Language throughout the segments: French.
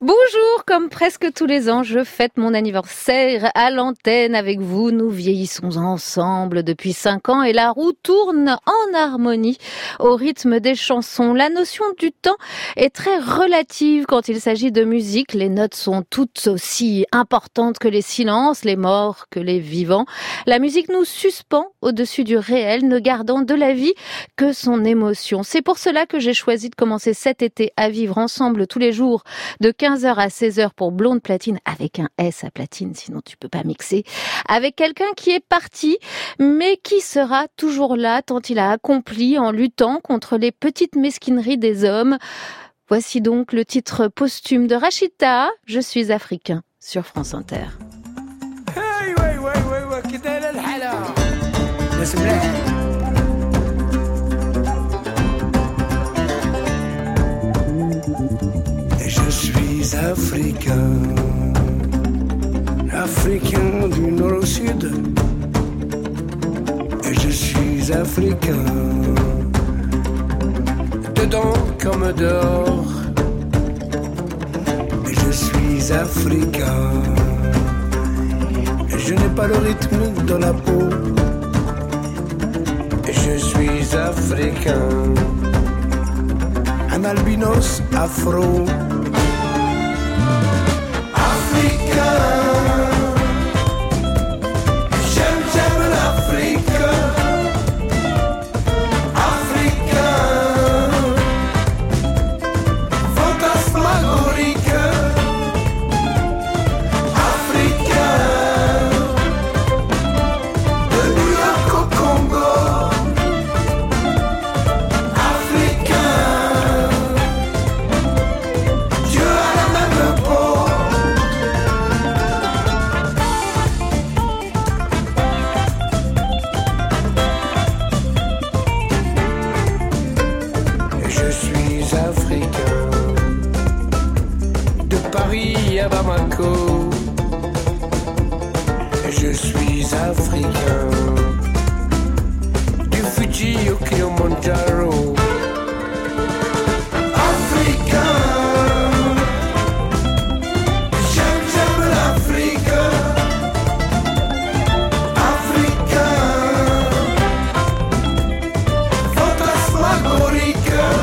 Bonjour, comme presque tous les ans, je fête mon anniversaire à l'antenne avec vous. Nous vieillissons ensemble depuis 5 ans et la roue tourne en harmonie au rythme des chansons. La notion du temps est très relative quand il s'agit de musique. Les notes sont toutes aussi importantes que les silences, les morts que les vivants. La musique nous suspend au-dessus du réel, ne gardant de la vie que son émotion. C'est pour cela que j'ai choisi de commencer cet été à vivre ensemble tous les jours de 15h à 16h pour Blonde Platine, avec un S à platine, sinon tu peux pas mixer, avec quelqu'un qui est parti, mais qui sera toujours là tant il a accompli en luttant contre les petites mesquineries des hommes. Voici donc le titre posthume de Rachid Taha, Je suis africain, sur France Inter. Hey, je suis africain, africain du nord au sud. Et je suis africain, dedans comme dehors. Et je suis africain, et je n'ai pas le rythme dans la peau. Et je suis africain, un albinos afro. J'aime l'Afrique. Africain, fantasmagorique. Africain, de New York au Congo. Africain, Dieu a la même peau. Je suis africain, de Paris à Bamako. Je suis africain, du Fuji au Kilimanjaro. Africain, j'aime l'Afrique. Africain, fantasmagorique.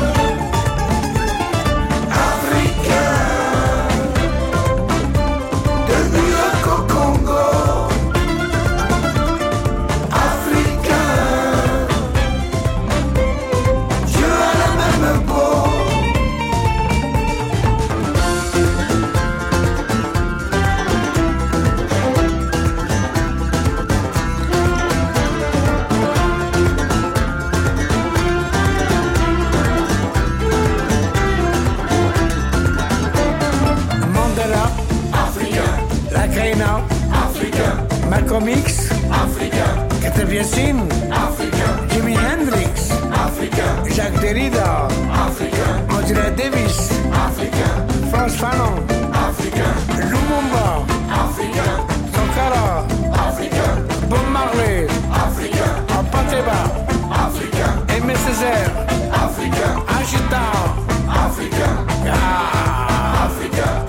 Malcolm X, Africain. Kate Biassin, Africain. Jimi Hendrix, Africain. Jacques Derrida, Africain. Angela Davis, Africain. Frantz Fanon, Africain. Lumumba, Africain. Sankara, Africain. Bob Marley, Africain. Apateba, Africain. Aimé Césaire, Africain. Agita, Africain. Africain.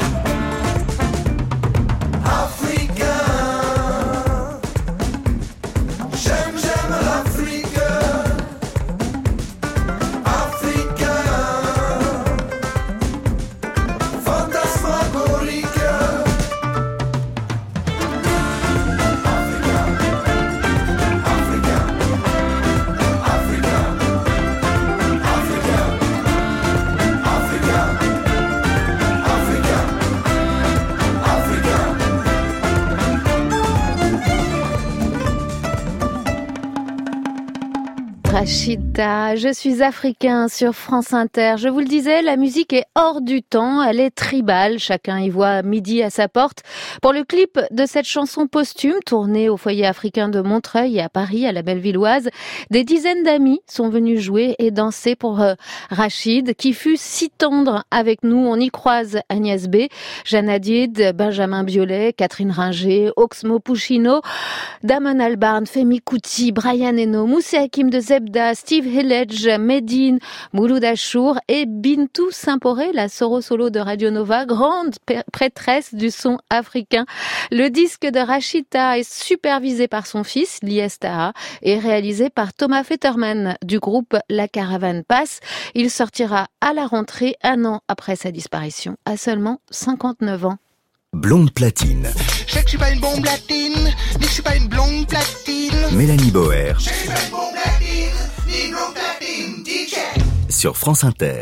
Rachid Taha, Je suis africain sur France Inter. Je vous le disais, la musique est hors du temps, elle est tribale, chacun y voit midi à sa porte. Pour le clip de cette chanson posthume, tournée au foyer africain de Montreuil et à Paris, à la Bellevilloise, des dizaines d'amis sont venus jouer et danser pour Rachid, qui fut si tendre avec nous. On y croise Agnès B, Jeanne Hadid, Benjamin Biolay, Catherine Ringer, Oxmo Puccino, Damon Albarn, Femi Kuti, Brian Eno, Moussé Hakim de Zebda, Dalida, Steve Hillage, Medine, Mouloud Achour et Bintou Saint-Poré, la solo de Radio Nova, grande prêtresse du son africain. Le disque de Rachid Taha est supervisé par son fils, Lies Taha, et réalisé par Thomas Fetterman du groupe La Caravane Passe. Il sortira à la rentrée, 1 an après sa disparition, à seulement 59 ans. Blonde platine. Je sais que je suis pas une bombe latine, ni je suis pas une blonde platine. Mélanie Boer. Je suis pas une bombe latine, ni une blonde platine. DJ. Sur France Inter.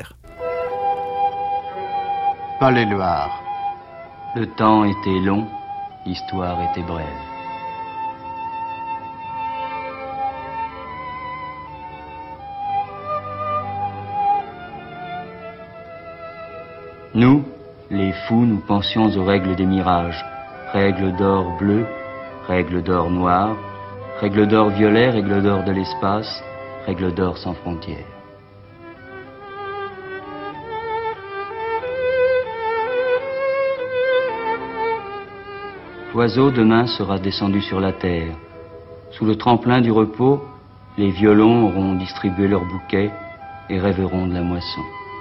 Paul Éluard. Le temps était long, l'histoire était brève. Nous, les fous, nous pensions aux règles des mirages. Règles d'or bleu, règles d'or noir, règles d'or violet, règles d'or de l'espace, règles d'or sans frontières. L'oiseau demain sera descendu sur la terre. Sous le tremplin du repos, les violons auront distribué leurs bouquets et rêveront de la moisson.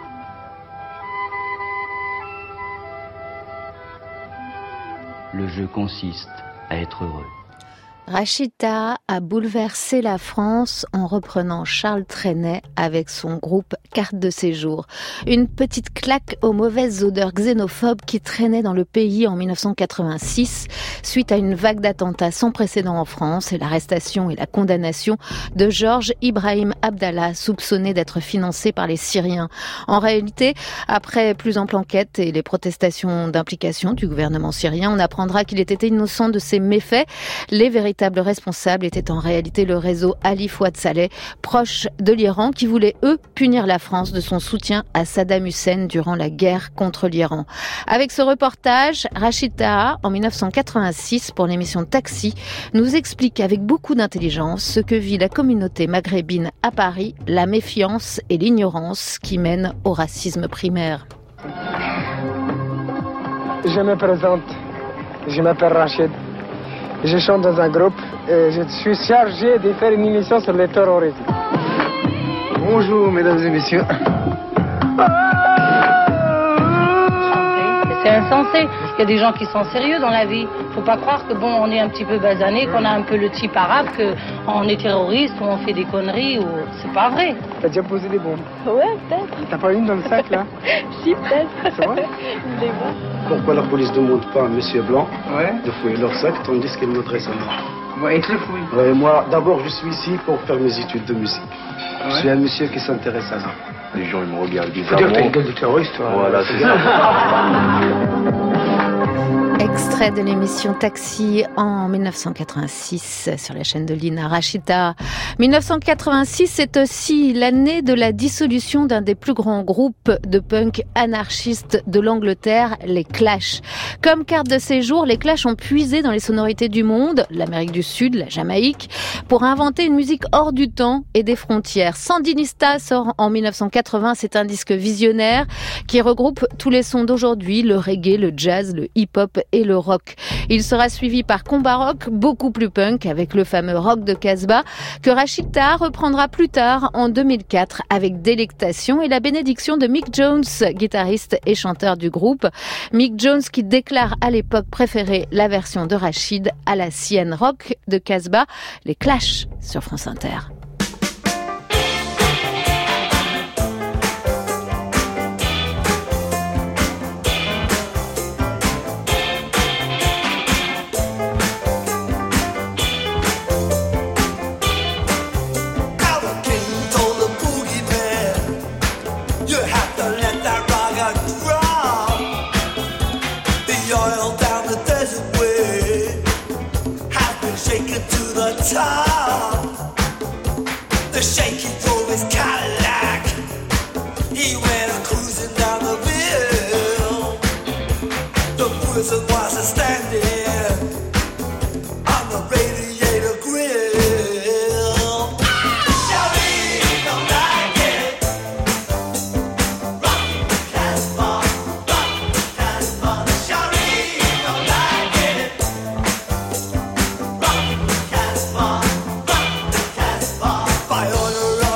Le jeu consiste à être heureux. Rachid Taha a bouleversé la France en reprenant Charles Trenet avec son groupe Carte de séjour. Une petite claque aux mauvaises odeurs xénophobes qui traînaient dans le pays en 1986 suite à une vague d'attentats sans précédent en France et l'arrestation et la condamnation de Georges Ibrahim Abdallah, soupçonné d'être financé par les Syriens. En réalité, après plus ample enquête et les protestations d'implication du gouvernement syrien, on apprendra qu'il était innocent de ces méfaits. Les véritables responsables étaient en réalité le réseau Ali Fouad Saleh, proche de l'Iran, qui voulait, eux, punir la France de son soutien à Saddam Hussein durant la guerre contre l'Iran. Avec ce reportage, Rachid Taha, en 1986, pour l'émission Taxi, nous explique avec beaucoup d'intelligence ce que vit la communauté maghrébine à Paris, la méfiance et l'ignorance qui mènent au racisme primaire. Je me présente, je m'appelle Rachid. Je chante dans un groupe et je suis chargé de faire une émission sur le terrorisme. Bonjour mesdames et messieurs. C'est insensé. Il y a des gens qui sont sérieux dans la vie. Faut pas croire que on est un petit peu basané, qu'on a un peu le type arabe, qu'on est terroriste ou on fait des conneries. Ou... C'est pas vrai. T'as déjà posé des bombes? Ouais, peut-être. T'as pas une dans le sac là? Si, peut-être. C'est vrai? Pourquoi la police ne demande pas à monsieur Blanc Ouais. de fouiller leur sac tandis qu'elle voudrait ça? Ouais, et te le fouille. Ouais, moi, d'abord, je suis ici pour faire mes études de musique. Ouais. Je suis un monsieur qui s'intéresse à ça. Les gens, ils me regardent Faut dire que t'as une bizarrement. gueule de terroriste, toi. Voilà, c'est ça. Extrait de l'émission Taxi en 1986 sur la chaîne de Lina Rachid Taha. 1986, c'est aussi l'année de la dissolution d'un des plus grands groupes de punk anarchistes de l'Angleterre, les Clash. Comme carte de séjour, les Clash ont puisé dans les sonorités du monde, l'Amérique du Sud, la Jamaïque, pour inventer une musique hors du temps et des frontières. Sandinista sort en 1980, c'est un disque visionnaire qui regroupe tous les sons d'aujourd'hui, le reggae, le jazz, le hip-hop et le rock. Il sera suivi par Combat Rock, beaucoup plus punk, avec le fameux rock de Casbah, que Rachid Taha reprendra plus tard en 2004 avec Délectation et la bénédiction de Mick Jones, guitariste et chanteur du groupe. Mick Jones qui déclare à l'époque préférer la version de Rachid à la sienne. Rock de Casbah, les Clash sur France Inter. The shaky drove his Cadillac. He went cruising down the hill. The prison was standing on the radiator grill. Shawty don't like it. Rock the Casbah, rock the Casbah. Shawty don't like it. Rock the Casbah, rock the Casbah. By order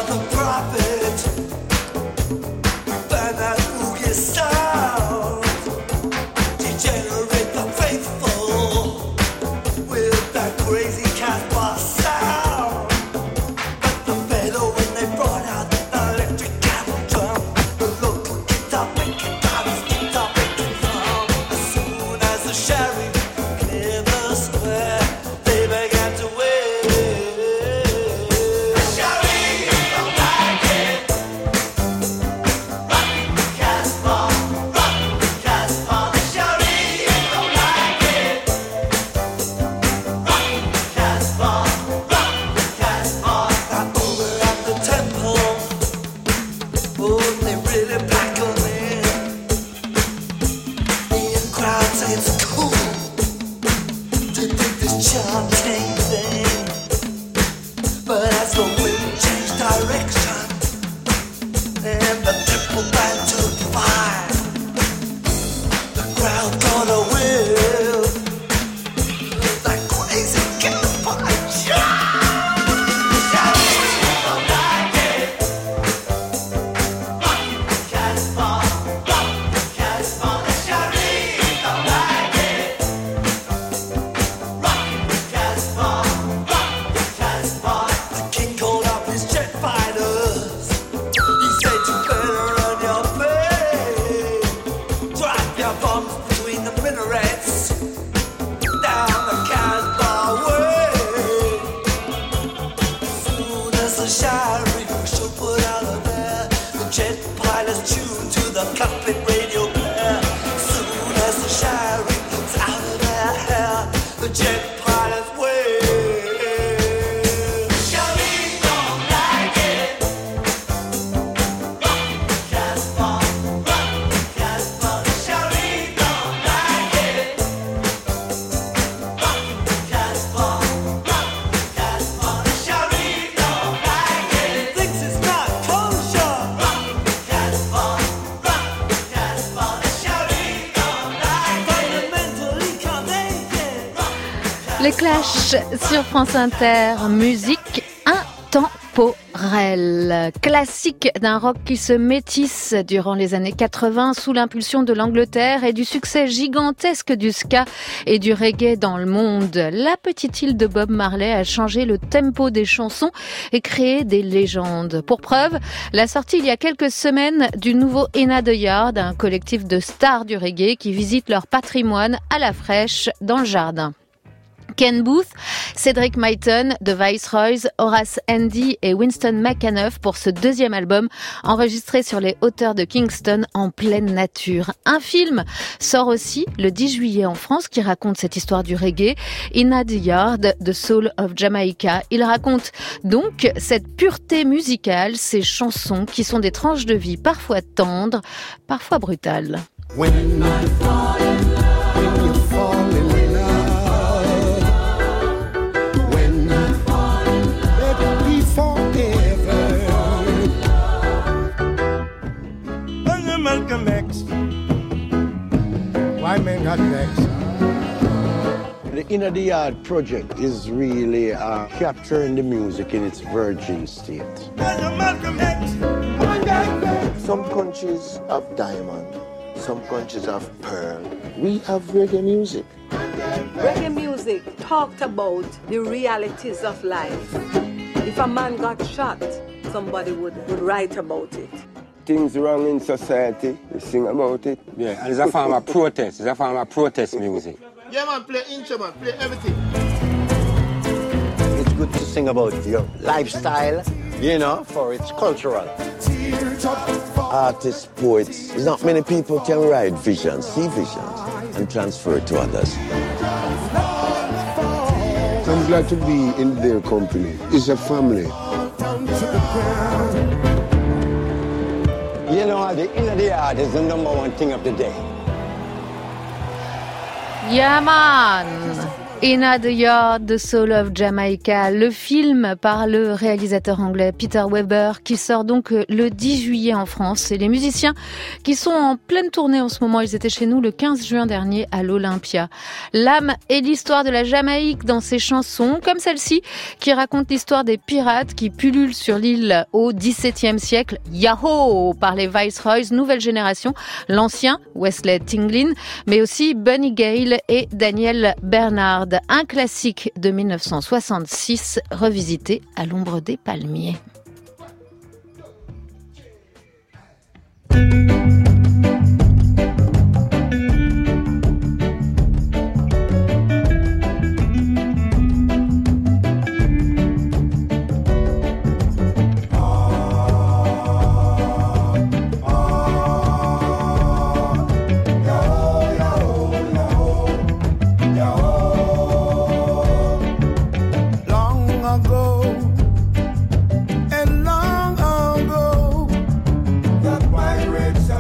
crowd say it's cool to dig this chanting thing. But as the wind changed direction and the tempo back to fire, the crowd gonna will like crazy get the fire. Les Clash sur France Inter, musique intemporelle. Classique d'un rock qui se métisse durant les années 80 sous l'impulsion de l'Angleterre et du succès gigantesque du ska et du reggae dans le monde. La petite île de Bob Marley a changé le tempo des chansons et créé des légendes. Pour preuve, la sortie il y a quelques semaines du nouveau In the Yard, un collectif de stars du reggae qui visitent leur patrimoine à la fraîche dans le jardin. Ken Booth, Cedric Myton, The Viceroys, Horace Andy et Winston McAnuff pour ce deuxième album enregistré sur les hauteurs de Kingston en pleine nature. Un film sort aussi le 10 juillet en France qui raconte cette histoire du reggae, In the Yard, The Soul of Jamaica. Il raconte donc cette pureté musicale, ces chansons qui sont des tranches de vie parfois tendres, parfois brutales. When you fall in love, when you fall in love. Malcolm X. Why men got next? The Inner the Yard project is really capturing the music in its virgin state. Malcolm X. Some countries have diamond, some countries have pearl. We have reggae music. Reggae music talked about the realities of life. If a man got shot, somebody would write about it. Things wrong in society, we sing about it. Yeah, and it's a form of protest. It's a form of protest music. Yeah, man, play instrument, play everything. It's good to sing about your lifestyle, you know, for it's cultural. Artists, poets, there's not many people can write visions, see visions, and transfer it to others. I'm glad to be in their company. It's a family. You know, the Inner the Yard is the number one thing of the day. Yeah, man! In the Yard, The Soul of Jamaica, le film par le réalisateur anglais Peter Weber qui sort donc le 10 juillet en France. Et les musiciens qui sont en pleine tournée en ce moment, ils étaient chez nous le 15 juin dernier à l'Olympia. L'âme et l'histoire de la Jamaïque dans ces chansons, comme celle-ci qui raconte l'histoire des pirates qui pullulent sur l'île au XVIIe siècle. Yahoo! Par les Viceroys, nouvelle génération, l'ancien Wesley Tinglin, mais aussi Bunny Gale et Daniel Bernard. Un classique de 1966 revisité à l'ombre des palmiers. And long ago, the pirates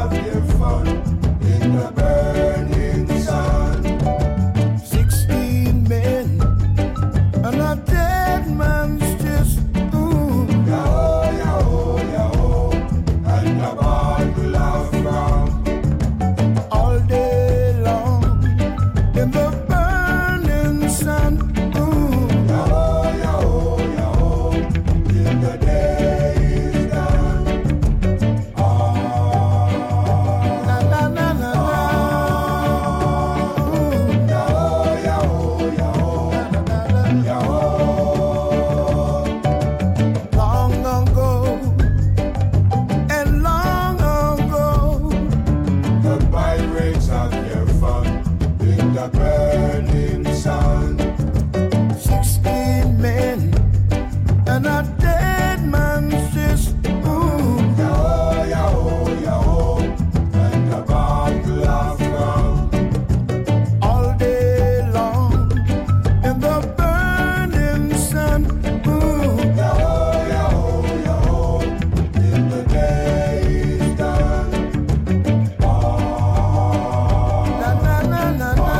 the burning sun. 16 men and a dead man's just Yah-oh, yah-oh, yah-oh, and a bottle of rum. All day long in the burning sun. Yah-oh, yah-oh, yah-oh, till the day is done. Na na na na na.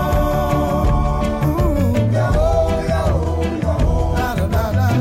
Yah-oh, yah-oh, yah-oh, la la la la.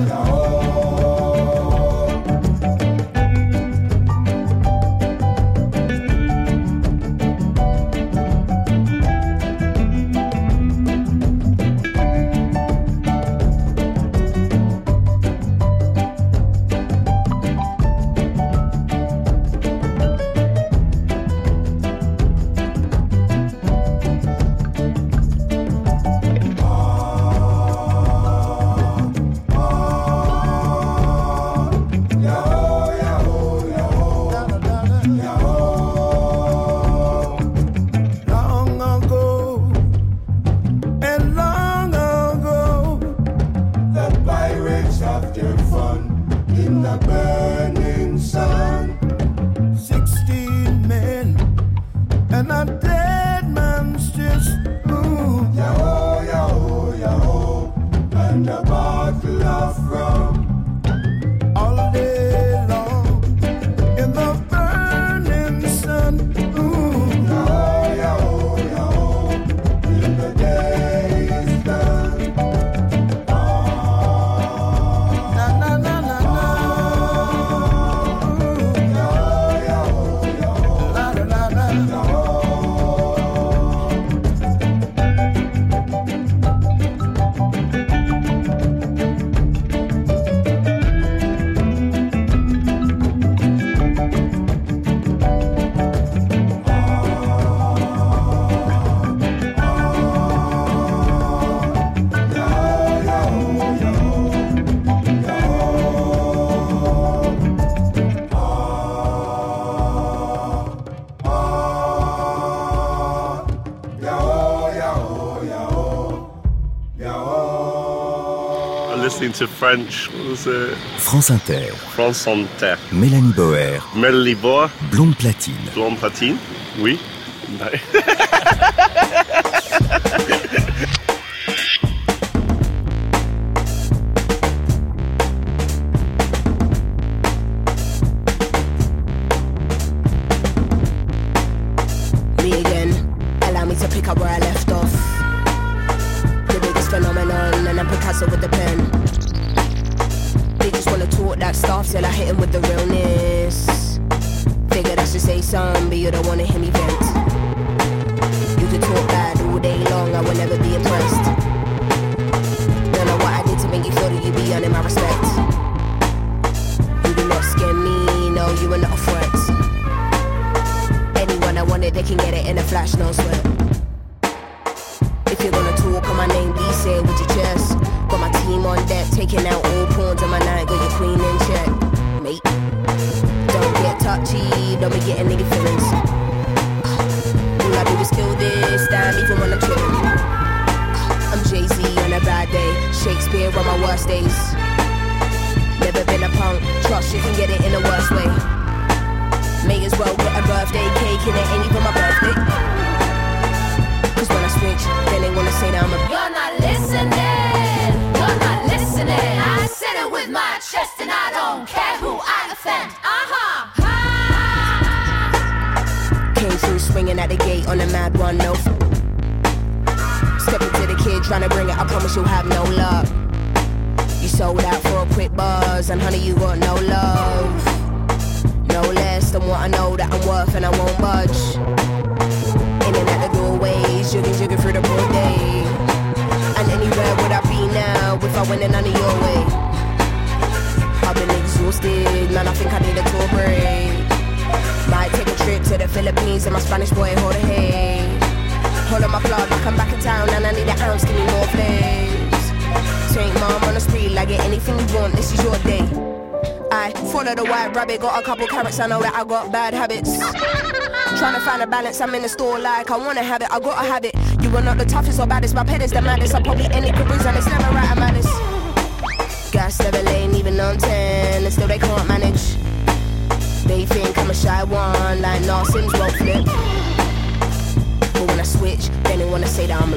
Long ago, and long ago, the pirates have their fun in the burning sun. 16 men and a dead man's just yah-oh, yah-oh, yah-oh, and a bottle of rum. All day long in the burning sun. Yah-oh, yah-oh, yah-oh, till the day is done. Na na na na na. Yah-oh, yah-oh, yah-oh, la la la la. Listening to French, what was it? France Inter. France Inter. Mélanie Boer. Mélanie Boer. Blonde platine. Blonde platine, oui. Me again, allow me to pick up where I left off. The biggest phenomenon, and I'm Picasso with the pen. They just wanna talk that stuff till I hit him with the realness. Figured I should say something, but you don't wanna hear me vent. You could talk bad all day long, I will never be impressed. Don't know what I did to make you feel that you be earning my respect. You do not scare me, no, you are not a threat. Anyone I wanted, they can get it in a flash, no sweat. If you're gonna talk on my name, please say it with your chest. Got my team on deck, taking out all pawns on my night, got your queen in check, mate. Don't get touchy, don't be getting nigga feelings. All I do is kill this, damn, even when I'm chillin'. I'm Jay-Z on a bad day, Shakespeare on my worst days. Never been a punk, trust you can get it in the worst way. May as well get a birthday cake and it ain't even my birthday. Cause when I switch, then they wanna say that I'm a You're not listening, you're not listening. I said it with my chest and I don't care who I offend. Came through swinging at the gate on a mad one, no. Step into the kid trying to bring it, I promise you'll have no luck. You sold out for a quick buzz, and honey, you got no love. No less than what I know that I'm worth, and I won't budge. In and out the doorways, jugging through the broad day. And anywhere would I be now if I went in none of your way? I've been exhausted, man, I think I need a tour break. Might take a trip to the Philippines and my Spanish boy hold a hay. Hold on my plug like I'm back in town and I need an ounce, give me more plays. Take mom on the street, like get anything you want, this is your day. I follow the white rabbit. Got a couple carrots, I know that I got bad habits. Trying to find a balance, I'm in the store like I wanna have it, I gotta have it. You are not the toughest or baddest, my pet is the maddest. I probably any careers and it's never right, I'm maddest. Gas never lane, even on 10, and still they can't manage. They think I'm a shy one, like nah, Sims won't flip. But when I switch, then they wanna say that I'm a...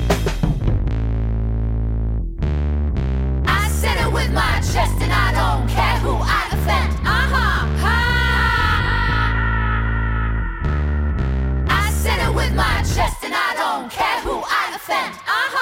I said it with my chest and I don't care who I offend. I said it with my chest and I don't care who I offend.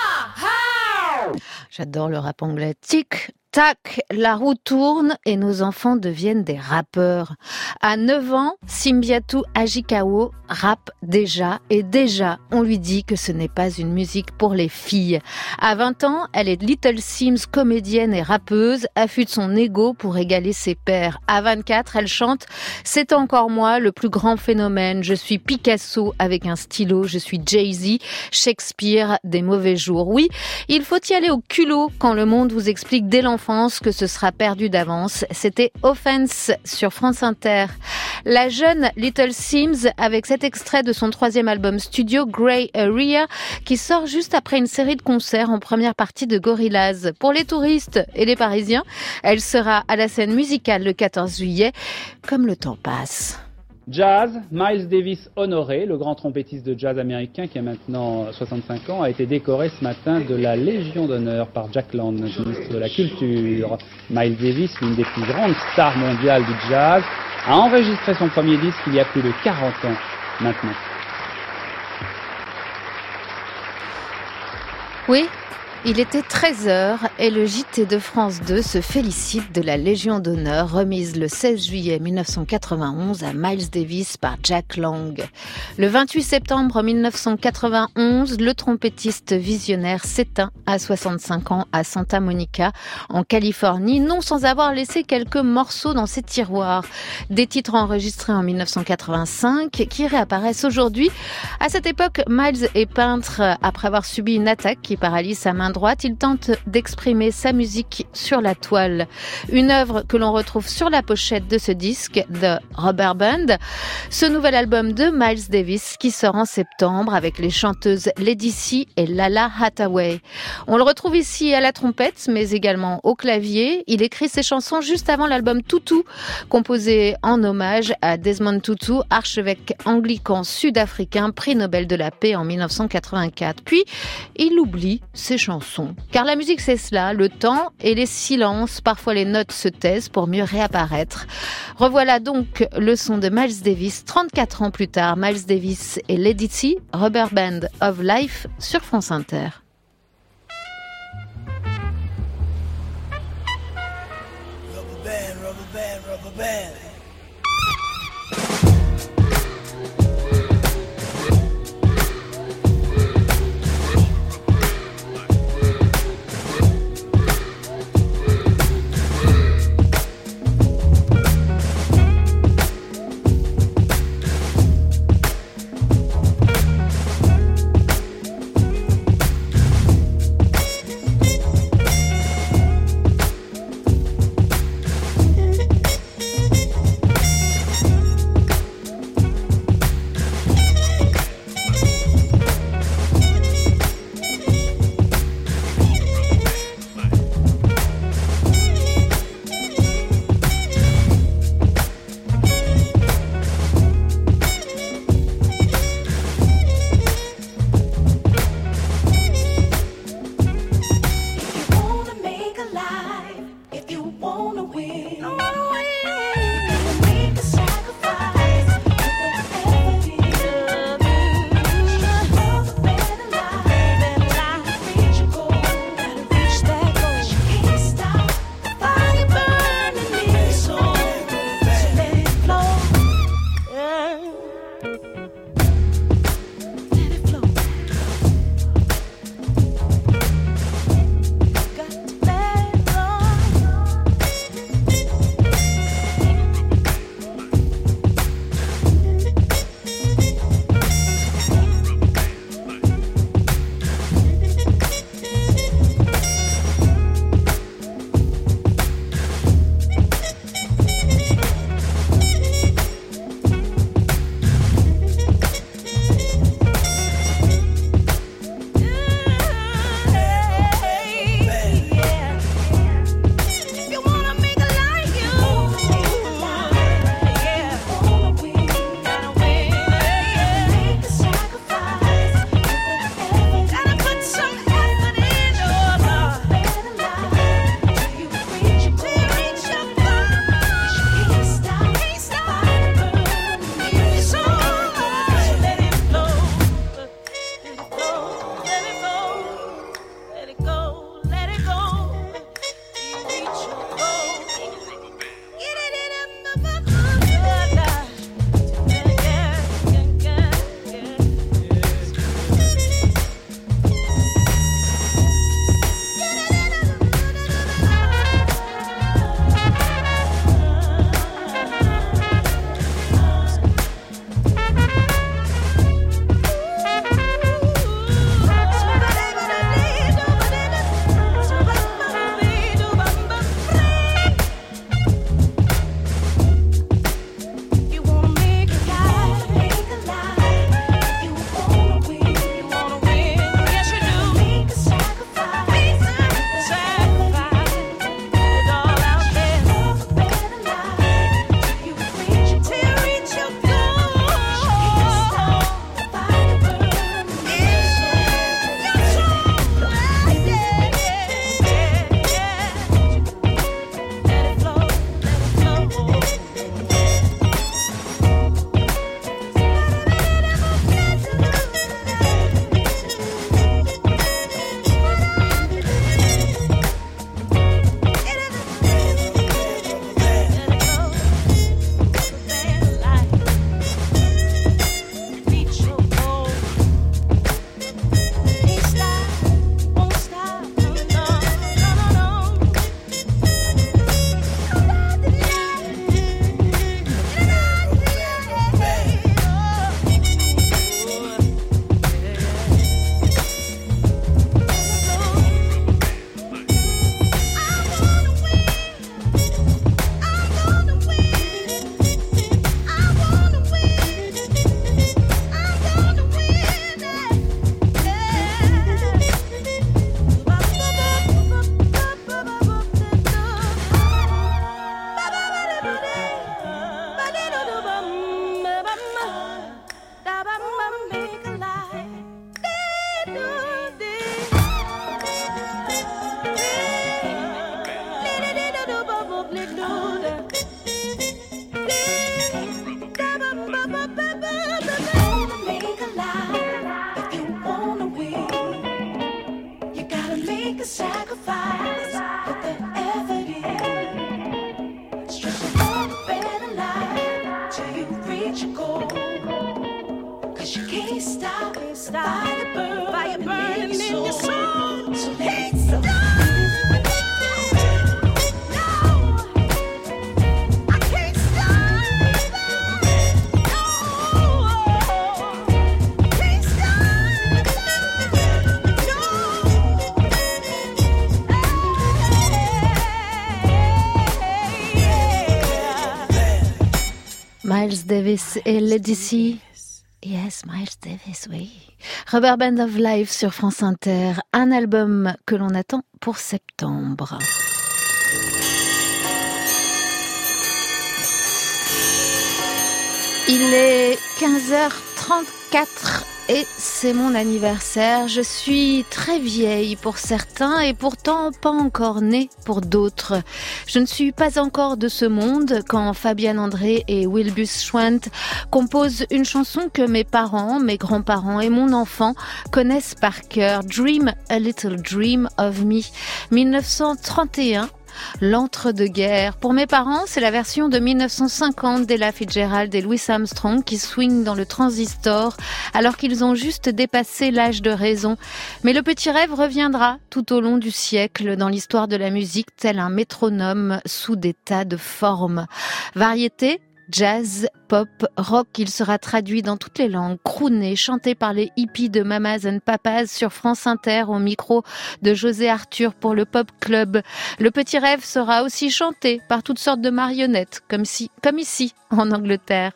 J'adore le rap anglais. Tic tac, la roue tourne et nos enfants deviennent des rappeurs. À 9 ans, Simbiatou Ajikawo rappe déjà et déjà on lui dit que ce n'est pas une musique pour les filles. À 20 ans, elle est Little Sims, comédienne et rappeuse, affûte son ego pour égaler ses pairs. À 24, elle chante « C'est encore moi, le plus grand phénomène. Je suis Picasso avec un stylo, je suis Jay-Z, Shakespeare des mauvais jours. » Oui, il faut y aller au culot quand le monde vous explique dès l'enfance que ce sera perdu d'avance. C'était Offense sur France Inter. La jeune Little Sims avec cet extrait de son 3e album studio Grey Area qui sort juste après une série de concerts en première partie de Gorillaz. Pour les touristes et les Parisiens, elle sera à la scène musicale le 14 juillet. Comme le temps passe. Jazz, Miles Davis honoré, le grand trompettiste de jazz américain qui a maintenant 65 ans, a été décoré ce matin de la Légion d'honneur par Jack Lang, ministre de la Culture. Miles Davis, l'une des plus grandes stars mondiales du jazz, a enregistré son premier disque il y a plus de 40 ans maintenant. Oui, il était 13h et le JT de France 2 se félicite de la Légion d'honneur remise le 16 juillet 1991 à Miles Davis par Jack Lang. Le 28 septembre 1991, le trompettiste visionnaire s'éteint à 65 ans à Santa Monica, en Californie, non sans avoir laissé quelques morceaux dans ses tiroirs. Des titres enregistrés en 1985 qui réapparaissent aujourd'hui. À cette époque, Miles est peintre après avoir subi une attaque qui paralyse sa main droite. Il tente d'exprimer sa musique sur la toile. Une œuvre que l'on retrouve sur la pochette de ce disque, The Rubber Band. Ce nouvel album de Miles Davis qui sort en septembre avec les chanteuses Lady C et Lala Hathaway. On le retrouve ici à la trompette, mais également au clavier. Il écrit ses chansons juste avant l'album Tutu, composé en hommage à Desmond Tutu, archevêque anglican sud-africain, prix Nobel de la paix en 1984. Puis, il oublie ses chansons. Car la musique, c'est cela, le temps et les silences. Parfois, les notes se taisent pour mieux réapparaître. Revoilà donc le son de Miles Davis, 34 ans plus tard. Miles Davis et Lady C, Rubber Band of Life sur France Inter. Rubber band, rubber band, rubber band. Sacrifice, put the effort in. Struggle for a better life till you reach your goal. 'Cause you can't stop fire burning in your soul. So can't stop. Miles Davis et Lady C. Yes, Miles Davis, oui. Rubber Band of Life sur France Inter, un album que l'on attend pour septembre. Il est 15h34 et c'est mon anniversaire. Je suis très vieille pour certains et pourtant pas encore née pour d'autres. Je ne suis pas encore de ce monde quand Fabienne André et Wilbus Schwant composent une chanson que mes parents, mes grands-parents et mon enfant connaissent par cœur. Dream a Little Dream of Me, 1931. L'entre-deux-guerres. Pour mes parents, c'est la version de 1950 d'Ella Fitzgerald et Louis Armstrong qui swing dans le transistor alors qu'ils ont juste dépassé l'âge de raison. Mais le petit rêve reviendra tout au long du siècle dans l'histoire de la musique tel un métronome sous des tas de formes. Variété, jazz, pop, rock, il sera traduit dans toutes les langues, crooné, chanté par les hippies de Mamas and Papas sur France Inter au micro de José Arthur pour le Pop Club. Le petit rêve sera aussi chanté par toutes sortes de marionnettes, comme ici, en Angleterre.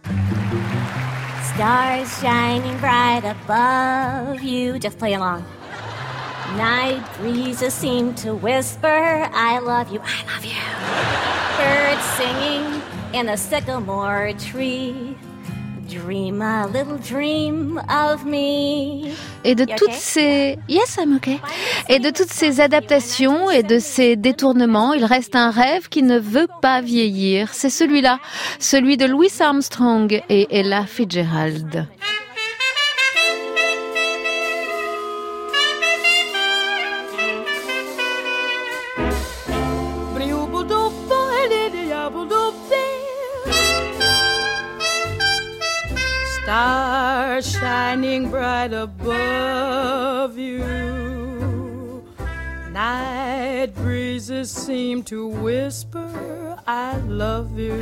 Stars shining bright above you, just play along. Night breezes seem to whisper, I love you, I love you. Birds singing in a sycamore tree. Dream a little dream of me. Et de toutes ces... Yes, I'm okay. Et de toutes ces adaptations et de ces détournements, il reste un rêve qui ne veut pas vieillir. C'est celui-là, celui de Louis Armstrong et Ella Fitzgerald. Stars shining bright above you. Night breezes seem to whisper, I love you.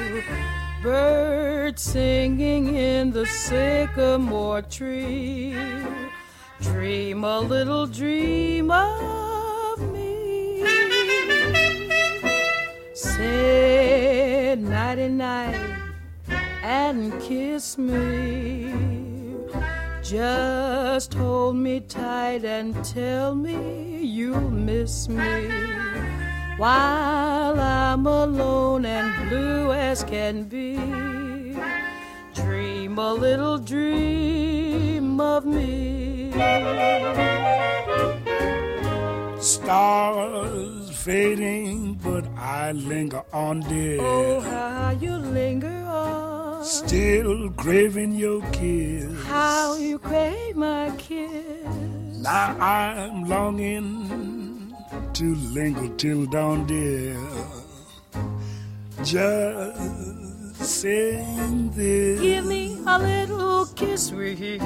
Birds singing in the sycamore tree. Dream a little dream of me. Say nighty-night and kiss me. Just hold me tight and tell me you'll miss me while I'm alone and blue as can be. Dream a little dream of me. Stars fading, but I linger on, dear. Oh, how you linger on. Still craving your kiss. How you crave my kiss. Now I'm longing to linger till dawn, dear. Just saying this. Give me a little kiss, sweet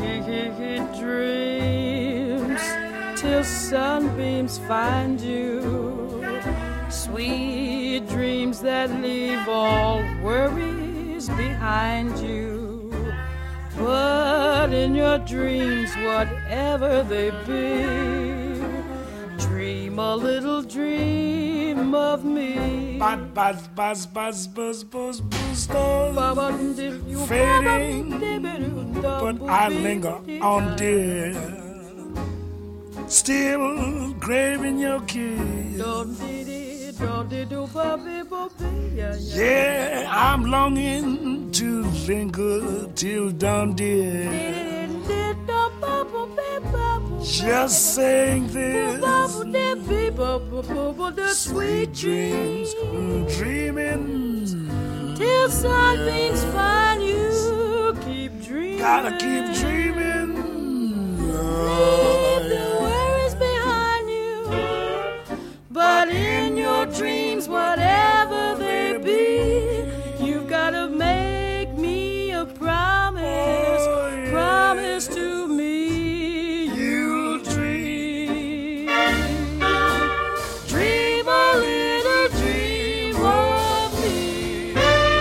dreams, till sunbeams find you. Sweet dreams that leave all worries behind you. But in your dreams, whatever they be, dream a little dream of me. Buzz, buzz, buzz, buzz, buzz, buzz, stars fading, but I linger on, dear. Still craving your kiss. Yeah, I'm longing to linger till dawn, dear. Just saying this. Sweet dreams, dreaming. Till sunbeams find you, keep dreaming. Gotta keep dreaming. Leave the worries behind you. But in your dreams, whatever they be, you've gotta make me a promise. Promise to me you'll dream. Dream a little dream of me.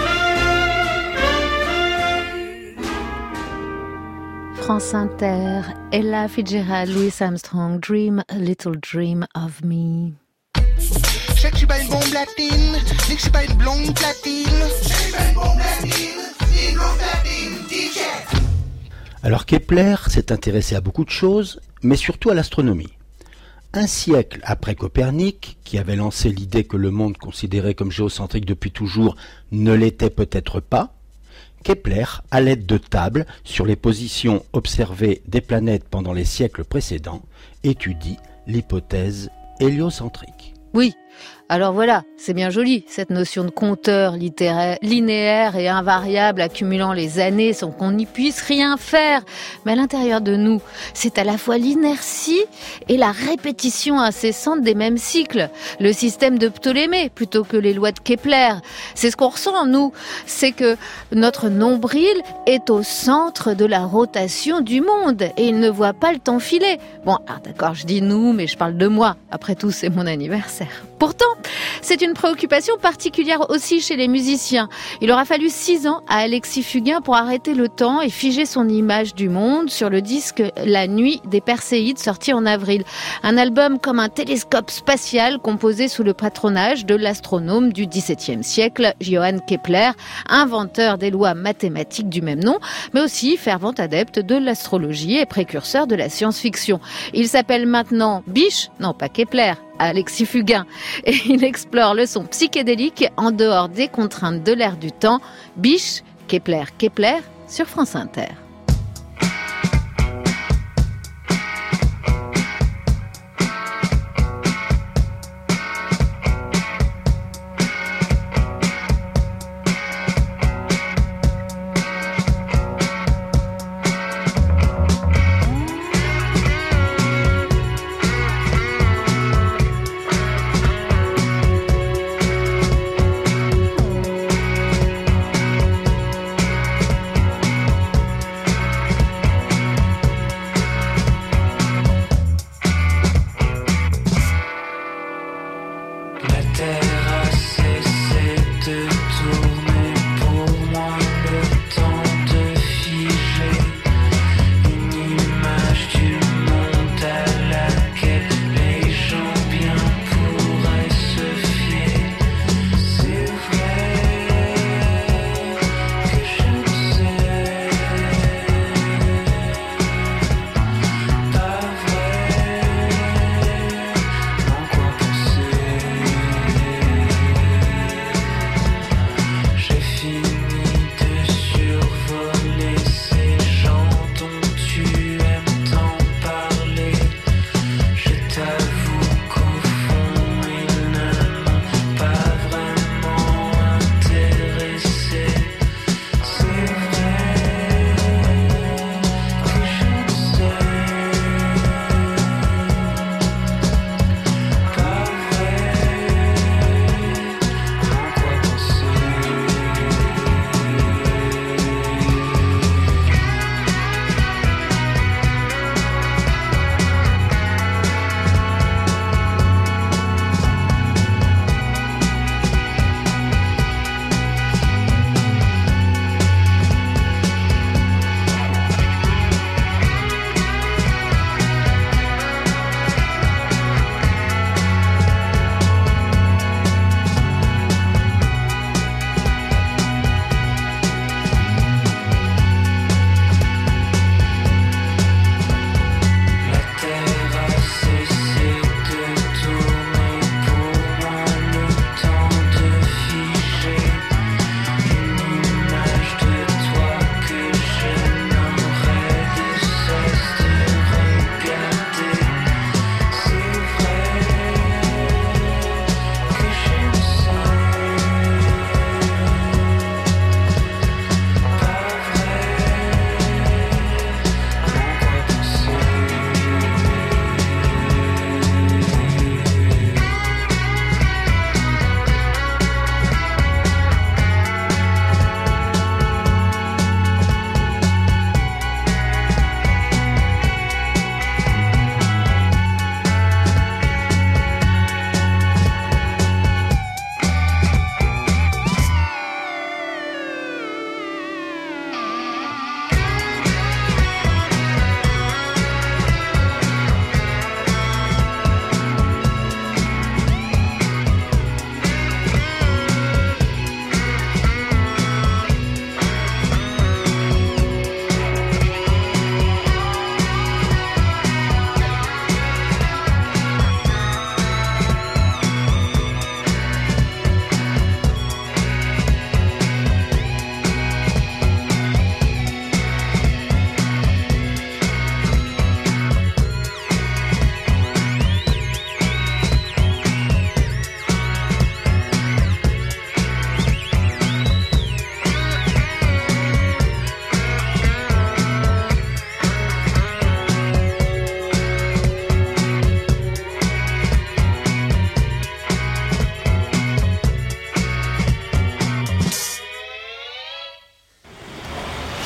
France Inter, Ella Fitzgerald, Louis Armstrong, Dream a Little Dream of Me. Je sais que je suis pas une bombe latine, mais que je suis pas une blonde platine. Je suis pas une bombe latine, une blonde platine, DJ. Alors Kepler s'est intéressé à beaucoup de choses, mais surtout à l'astronomie. Un siècle après Copernic, qui avait lancé l'idée que le monde considéré comme géocentrique depuis toujours ne l'était peut-être pas, Kepler, à l'aide de tables sur les positions observées des planètes pendant les siècles précédents, étudie l'hypothèse héliocentrique. Oui, alors voilà, c'est bien joli, cette notion de compteur linéaire et invariable accumulant les années sans qu'on n'y puisse rien faire. Mais à l'intérieur de nous, c'est à la fois l'inertie et la répétition incessante des mêmes cycles. Le système de Ptolémée plutôt que les lois de Kepler. C'est ce qu'on ressent en nous, c'est que notre nombril est au centre de la rotation du monde et il ne voit pas le temps filer. Bon, alors d'accord, je dis nous, mais je parle de moi. Après tout, c'est mon anniversaire. Pourtant, c'est une préoccupation particulière aussi chez les musiciens. Il aura fallu 6 ans à Alexis Fugain pour arrêter le temps et figer son image du monde sur le disque La Nuit des Perséides, sorti en avril. Un album comme un télescope spatial composé sous le patronage de l'astronome du XVIIe siècle, Johann Kepler, inventeur des lois mathématiques du même nom, mais aussi fervent adepte de l'astrologie et précurseur de la science-fiction. Il s'appelle maintenant Biche, non pas Kepler, Alexis Fugain, et il explore le son psychédélique en dehors des contraintes de l'ère du temps. Biche, Kepler, Kepler, sur France Inter.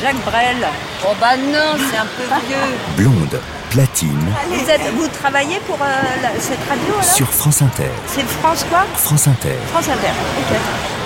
Jacques Brel. Oh bah non, c'est un peu vieux. Blonde, platine. Vous travaillez pour cette radio alors ? Sur France Inter. C'est France quoi ? France Inter. France Inter, ok.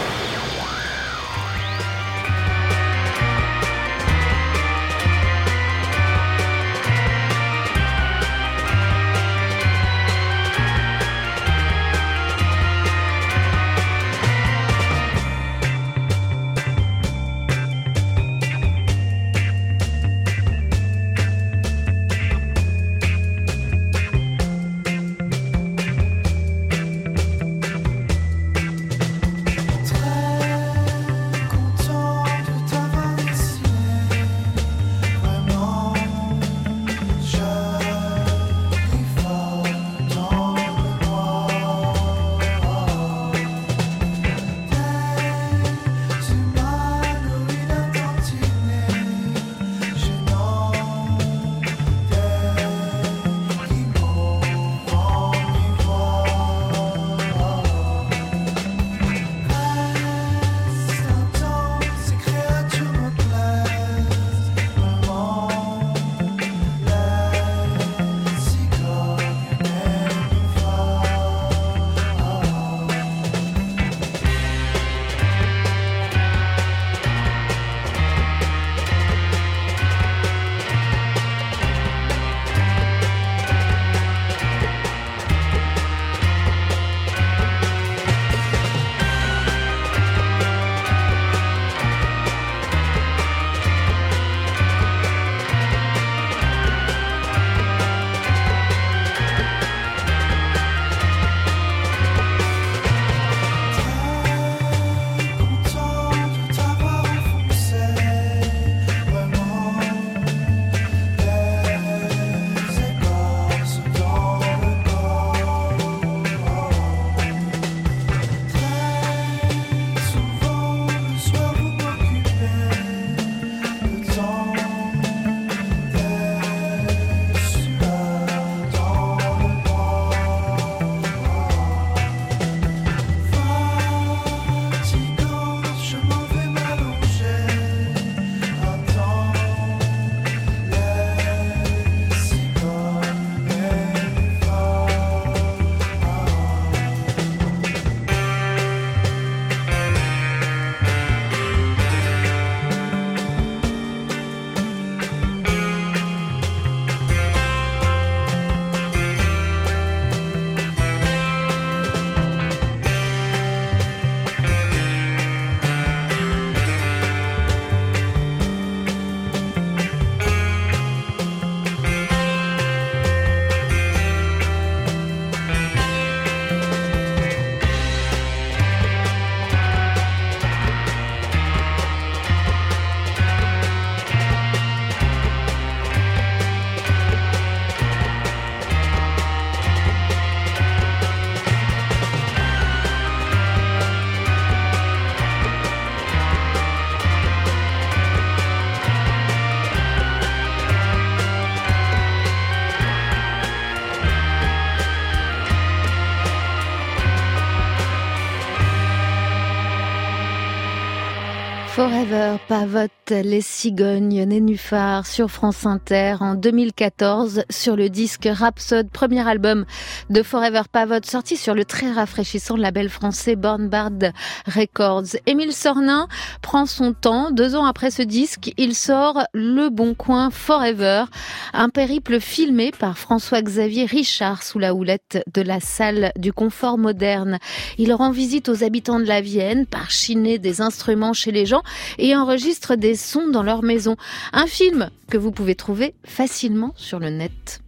Forever pavote les cigognes nénuphars sur France Inter en 2014 sur le disque Rhapsode, premier album de Forever Pavote sorti sur le très rafraîchissant label français Born Bard Records. Émile Sornin prend son temps. 2 ans après ce disque, il sort Le Bon Coin Forever, un périple filmé par François-Xavier Richard sous la houlette de la salle du confort moderne. Il rend visite aux habitants de la Vienne par chiner des instruments chez les gens et enregistre des sons dans leur maison. Un film que vous pouvez trouver facilement sur le net.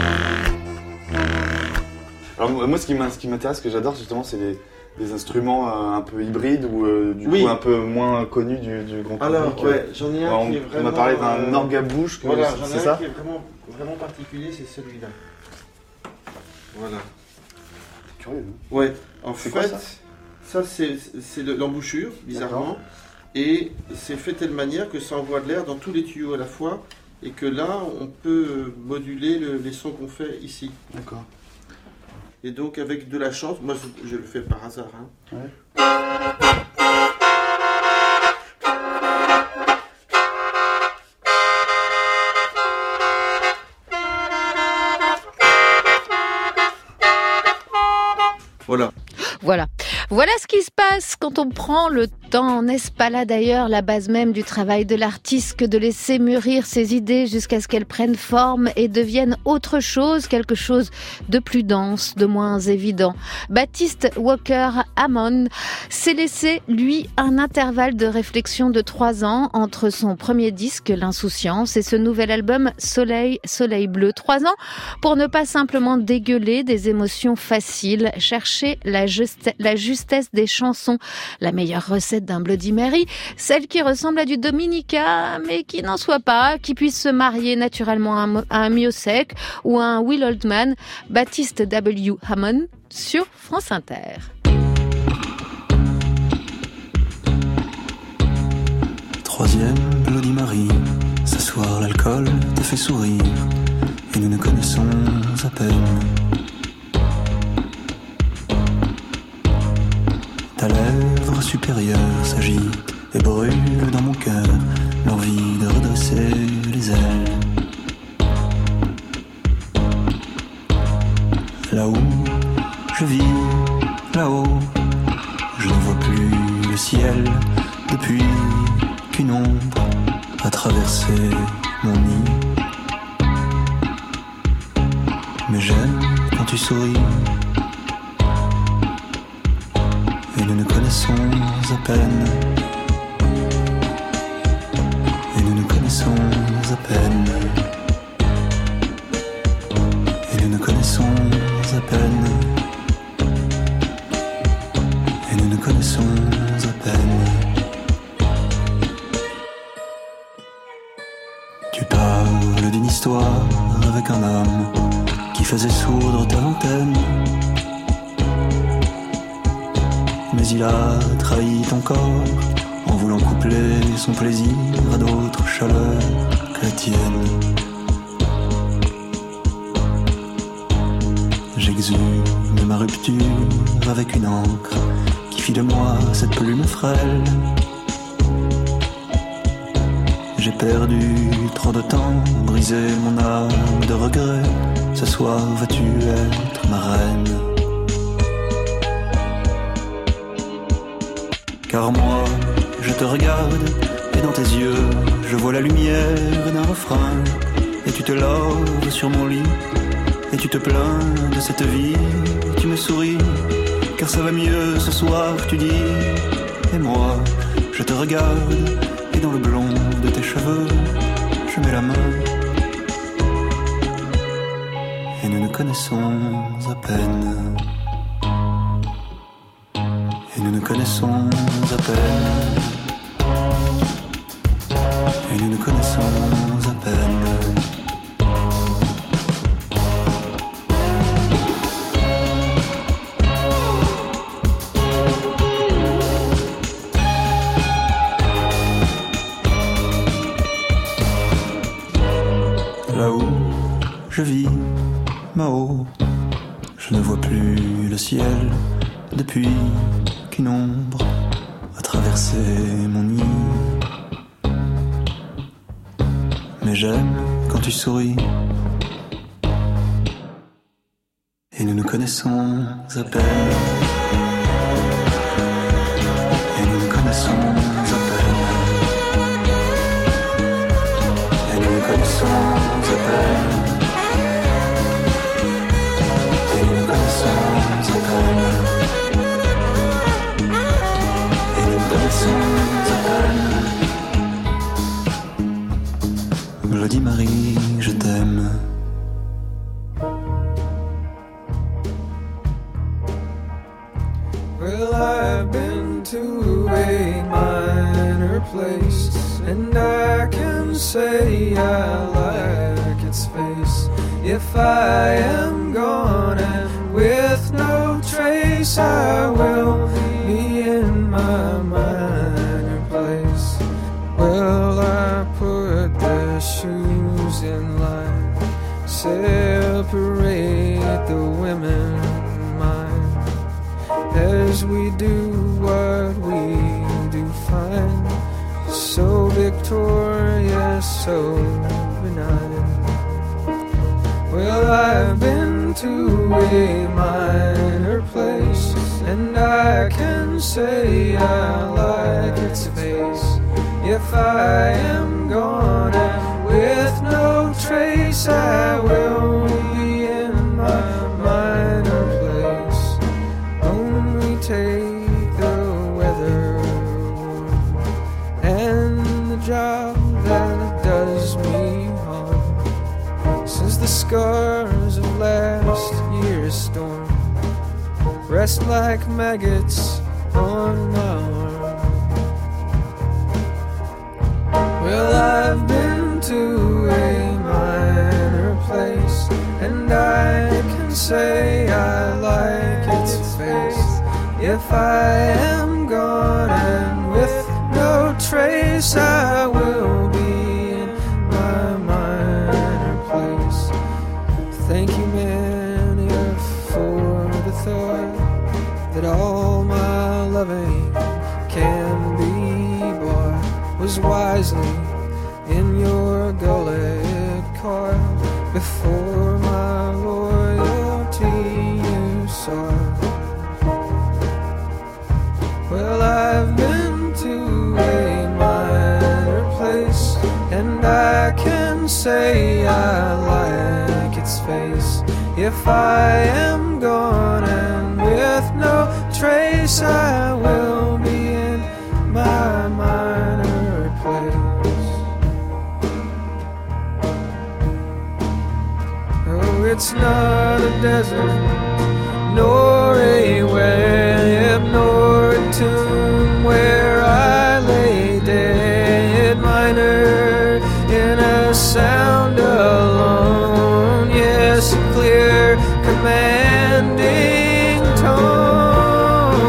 Alors moi, ce qui m'intéresse, ce que j'adore justement, c'est des instruments un peu hybrides ou du coup un peu moins connus du grand public. Alors, ouais, j'en ai un qui est vraiment... On m'a parlé d'un orgue à bouche, voilà, c'est ça ? Qui est vraiment particulier, c'est celui-là. Voilà. C'est curieux, non ? Ouais, en fait, ça c'est l'embouchure, bizarrement. Et c'est fait de telle manière que ça envoie de l'air dans tous les tuyaux à la fois et que là, on peut moduler les sons qu'on fait ici. D'accord. Et donc, avec de la chance, moi je le fais par hasard. Hein. Ouais. Voilà. Voilà ce qui se passe quand on prend le temps. N'est-ce pas là d'ailleurs la base même du travail de l'artiste que de laisser mûrir ses idées jusqu'à ce qu'elles prennent forme et deviennent autre chose, quelque chose de plus dense, de moins évident. Baptiste Walker Hammond s'est laissé, lui, un intervalle de réflexion de 3 ans entre son premier disque, L'Insouciance, et ce nouvel album, Soleil, Soleil Bleu. 3 ans pour ne pas simplement dégueuler des émotions faciles, chercher la justesse des chansons, la meilleure recette d'un Bloody Mary, celle qui ressemble à du Dominica, mais qui n'en soit pas, qui puisse se marier naturellement à un Miossec ou à un Will Oldman. Baptiste W. Hammond sur France Inter. Troisième Bloody Mary, ce soir l'alcool te fait sourire et nous ne connaissons à peine. Ta lèvre supérieure s'agite et brûle dans mon cœur l'envie de redresser les ailes. Là où je vis, là-haut, je ne vois plus le ciel depuis qu'une ombre a traversé mon nid. Mais j'aime quand tu souris. Et nous nous connaissons à peine. Et nous nous connaissons à peine. Et nous nous connaissons à peine. Et nous nous connaissons à peine. Tu parles d'une histoire avec un homme qui faisait sourdre ta antenne. Mais il a trahi ton corps en voulant coupler son plaisir à d'autres chaleurs que la tienne. J'exhume ma rupture avec une encre qui fit de moi cette plume frêle. J'ai perdu trop de temps, brisé mon âme de regret. Ce soir vas-tu être ma reine? Car moi, je te regarde, et dans tes yeux, je vois la lumière d'un refrain. Et tu te laves sur mon lit, et tu te plains de cette vie. Tu me souris, car ça va mieux ce soir, tu dis. Et moi, je te regarde, et dans le blond de tes cheveux, je mets la main. Et nous nous connaissons à peine. Et nous nous connaissons à peine. Et nous nous connaissons à peine. Là où je vis, Mao, je ne vois plus le ciel depuis qu'une ombre a traversé mon nid. Mais j'aime quand tu souris. Et nous nous connaissons à peine. Et nous nous connaissons à peine. Et nous nous connaissons à peine. Et nous nous connaissons à peine. Bloody Mary, je t'aime. Well, I've been to a minor place, and I can say I like its face. If I am gone and with no trace, I will be in my minor place. Well, I put the shoes in line, separate the women mine, as we do what we do fine, so victorious, so benign. Well, I've been to a minor place, and I can say I like its face. If I am gone and with no trace, I will be in my minor place. Only take the weather and the job that does me harm, since the scars of last year's storm rest like maggots on my arm. Well, I've been to a minor place, and I can say I like its face. If I am gone and with no trace, I will be in my minor place. Thank you, Mania, for the thought that all my loving can be bought was wisely in your gullet coiled before my loyalty you saw. Well, I've been to a minor place, and I can say I like its face. If I am gone and with no trace, I will be in my minor place. Oh, it's not a desert, nor a web, nor a tomb where I lay dead, minor in a sound alone. Yes, a clear, commanding tone,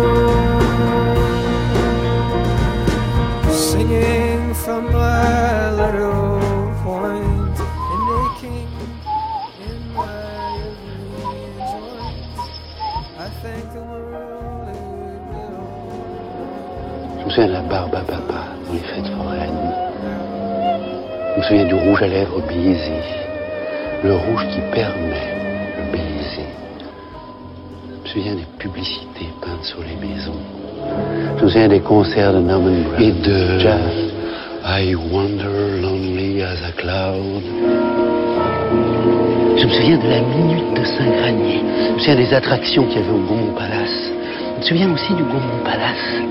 singing from my little point and aching in my every joint. I thank the world it will. Je me souviens de la barbe à papa dans les fêtes foraines. Je me souviens du rouge à lèvres biaisé, le rouge qui permet le baiser. Je me souviens des publicités peintes sur les maisons. Je me souviens des concerts de Norman Brown et de jazz. I wander lonely as a cloud. Je me souviens de la minute de Saint-Granier. Je me souviens des attractions qu'il y avait au Gaumont Palace. Je me souviens aussi du Gaumont Palace.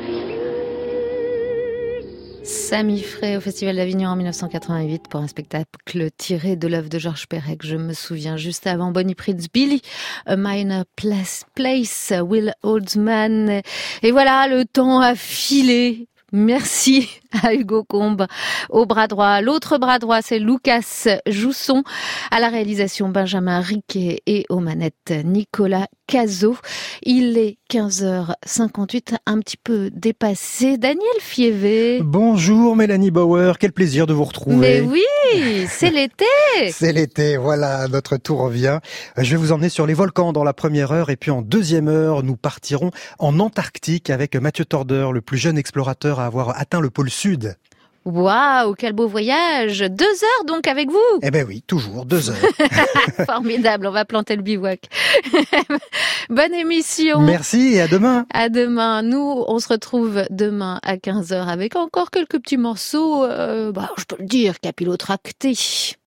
Sami Frey au Festival d'Avignon en 1988 pour un spectacle tiré de l'œuvre de Georges Perec. Je me souviens juste avant Bonnie Prince Billy, A Minor Place, Will Oldman. Et voilà, le temps a filé. Merci à Hugo Combes au bras droit. L'autre bras droit, c'est Lucas Jousson. À la réalisation, Benjamin Riquet et aux manettes, Nicolas Cazot. Il est 15h58, un petit peu dépassé. Daniel Fievé. Bonjour Mélanie Bauer, quel plaisir de vous retrouver. Mais oui, c'est l'été. C'est l'été, voilà, notre tour revient. Je vais vous emmener sur les volcans dans la première heure et puis en deuxième heure, nous partirons en Antarctique avec Mathieu Torder, le plus jeune explorateur à avoir atteint le pôle Sud. Waouh, quel beau voyage. 2 heures donc avec vous. Eh ben oui, toujours 2 heures. Formidable, on va planter le bivouac. Bonne émission. Merci et à demain. À demain. Nous, on se retrouve demain à 15h avec encore quelques petits morceaux, je peux le dire, capillotractés.